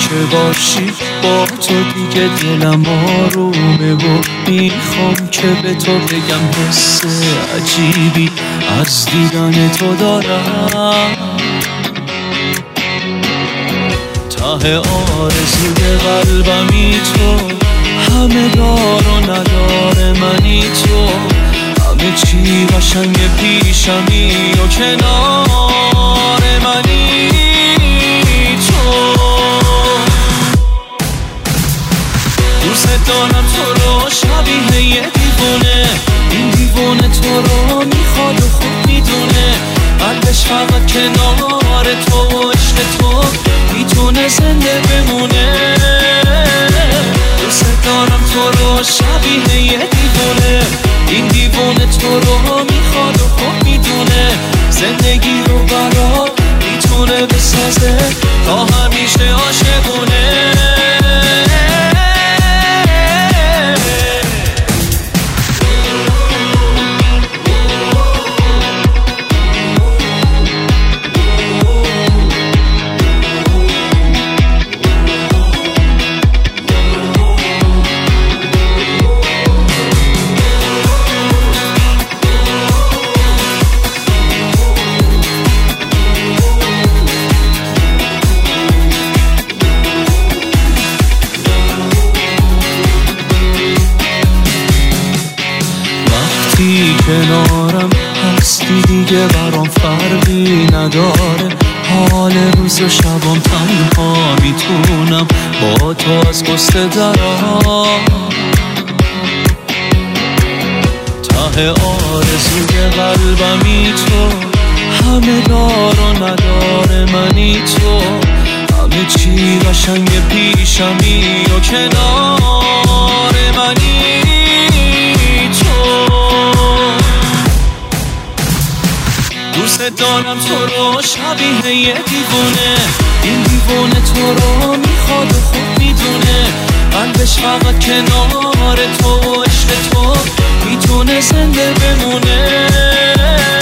که باشی با تو دیگه دلم آرومه و میخوام که به تو بگم حس عجیبی از دیدن تو دارم. ته آرزوی قلبمی تو، همه دار و نداره منی تو، همه چی قشنگ پیشمی و کنار منی تو. دوست دارم تو رو شبیه یه دیوونه، این دیوونه تو رو میخواد و خوب میدونه، قلبش فقط کنار تو و عشق تو میتونه زنده بمونه. دوست دارم تو رو شبیه یه دیوونه، این دیوونه تو رو میخواد و خوب میدونه، زندگی رو برا میتونه بسازه تا همیشه عاشقونه. کنارم هستی دیگه برام فرقی نداره، حال روز و شبام تنها میتونم با تو از قصه درام. ته آرزوی قلبمی تو، همه دار و نداره منی تو، همه چی قشنگ پیشمی و کنار منی تو. دوست دارم تو رو شبیه یه دیوونه، این دیوونه تو رو میخواد و خوب میدونه، قلبش فقط کنار تو و عشق تو میتونه زنده بمونه.